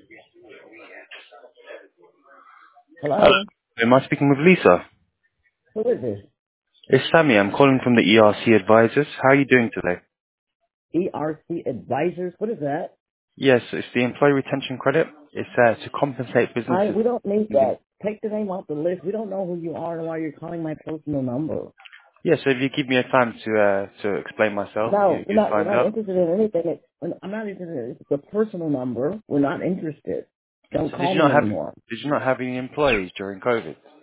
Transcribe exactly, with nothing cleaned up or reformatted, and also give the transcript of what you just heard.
Hello. Hello? Am I speaking with Lisa? Who is this? It's Sammy. I'm calling from the E R C Advisors. How are you doing today? E R C Advisors? What is that? Yes, it's the Employee Retention Credit. It's uh, to compensate I, businesses. we don't need that. Take the name off the list. We don't know who you are and why you're calling my personal number. Yes, so if you give me a time to uh, to explain myself, you No, we're you not, we're find not out. interested in anything. It, I'm not interested in it. It's a personal number. We're not interested. Don't So did call you me not have anymore. did you not have any employees during COVID?